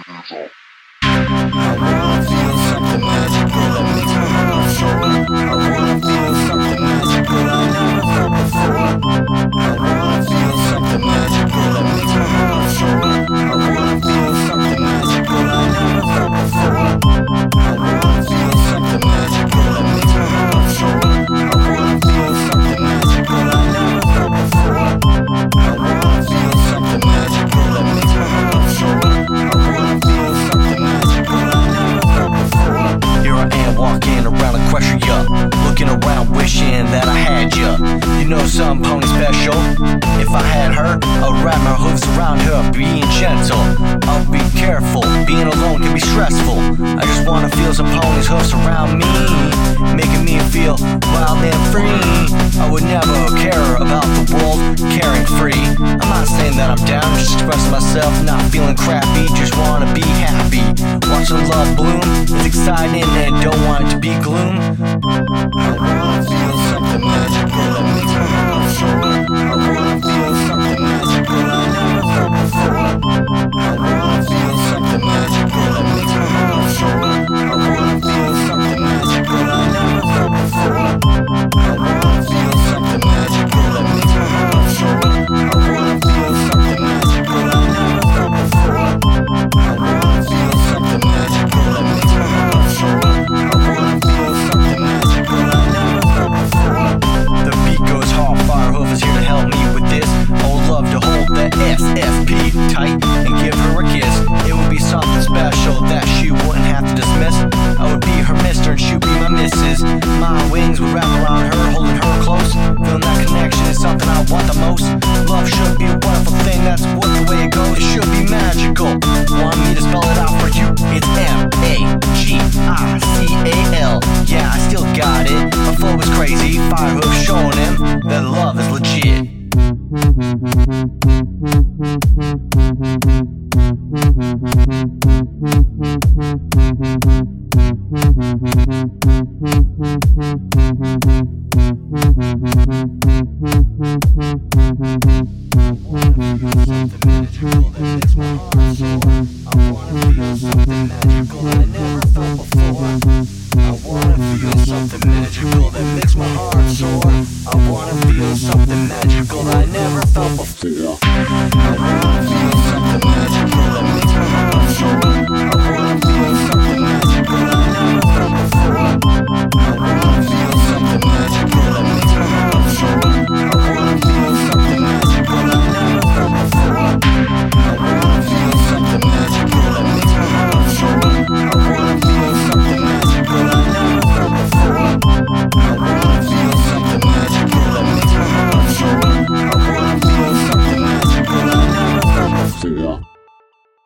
I wanna feel something magical that makes my heart soar. I wanna feel something magical I never felt before. I wanna feel something magical that makes my heart soar. I wanna feel something magical I never felt before. I wanna feel something magical that makes my heart soar. I wanna feel something magical I never felt before. I wanna feel something magical that makes my heart soar. I wanna feel something magical I never felt before. Here I am walking around Equestria, looking around wishing that I had ya. You know some pony special? If I had her, I'd wrap my hooves around her, being gentle. I'll be careful, being alone can be stressful. I just wanna feel some pony's hoofs around me, making me feel wild and free. I would never care about the world, caring free. I'm not saying that I'm down, just expressing myself, not feeling crappy, just wanna be happy. Watching love bloom is exciting and don't want it to be gloom. I wanna feel something magical that makes my heart soar. I wanna feel something magical I never felt before. I wanna feel something magical that makes my heart soar. I wanna feel something magical I never felt before. I wanna feel something magical that makes my heart soar. I wanna feel something magical I never felt before. I wanna feel something magical that makes my heart soar. I wanna feel something magical I never felt before. The beat goes hard, Firehoof is here to help me with this. I would love to hold that SFP tight and give her a kiss. It would be something special that she wouldn't have to dismiss. I would be her mister and she'd be my missus. My wings would wrap around her, holding her close. Feeling that connection is something I want the most. Love should be a wonderful thing, that's what the way it goes. It should be magical. Want me to spell it out for you? It's M-A-G-I-C-A-L. Yeah, I still got it. My flow is crazy, Firehoof showing him that love is legit. Something magical that makes my heart soar. I wanna feel something magical